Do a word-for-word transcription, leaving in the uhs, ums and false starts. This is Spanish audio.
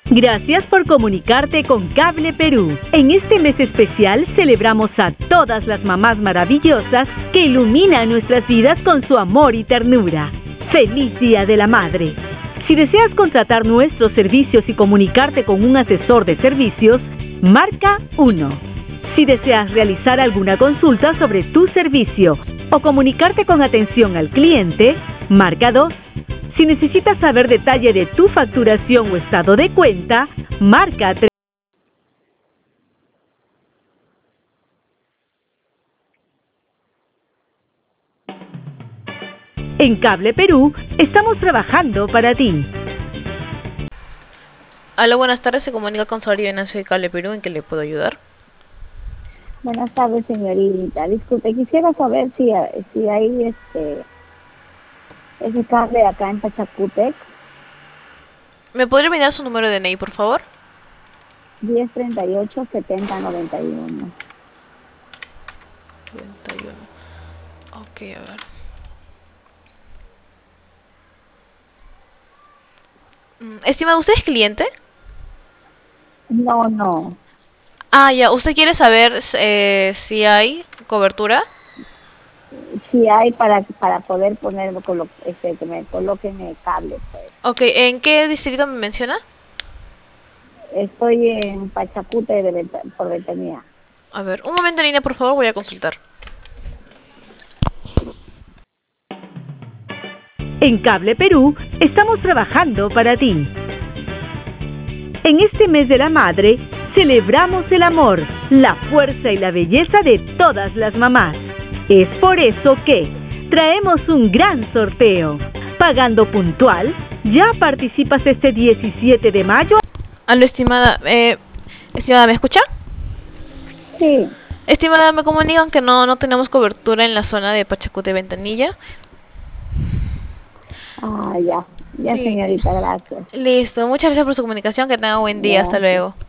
Gracias por comunicarte con Cable Perú. En este mes especial celebramos a todas las mamás maravillosas que iluminan nuestras vidas con su amor y ternura. ¡Feliz Día de la Madre! Si deseas contratar nuestros servicios y comunicarte con un asesor de servicios, marca uno. Si deseas realizar alguna consulta sobre tu servicio o comunicarte con atención al cliente, marca dos. Si necesitas saber detalle de tu facturación o estado de cuenta, marca tres. En Cable Perú, estamos trabajando para ti. Hola, buenas tardes. Se comunica con Saori Venancio de Cable Perú. ¿En qué le puedo ayudar? Buenas tardes, señorita. Disculpe, quisiera saber si, si hay este ese cable acá en Pachacútec. ¿Me podría brindar su número de D N I, por favor? diez treinta y ocho setenta noventa y uno. noventa y uno. Ok, a ver. Mm, Estimado, ¿usted es cliente? No, no. Ah, ya. ¿Usted quiere saber eh, si hay cobertura? Si hay para para poder poner colo- este, que me coloquen el cable, pues. Ok, ¿en qué distrito me menciona? Estoy en Pachacútec de Venta- por Ventanilla. A ver, un momento en línea, por favor, voy a consultar. En Cable Perú, estamos trabajando para ti. En este mes de la madre, celebramos el amor, la fuerza y la belleza de todas las mamás. Es por eso que traemos un gran sorteo. Pagando puntual, ya participas este diecisiete de mayo. Aló, estimada. Eh, estimada, ¿me escucha? Sí. Estimada, me comunican que no, no tenemos cobertura en la zona de Pachacútec Ventanilla. Ah, ya. Ya, Sí. señorita, gracias. Listo, muchas gracias por su comunicación. Que tenga buen día. Hasta Gracias. luego.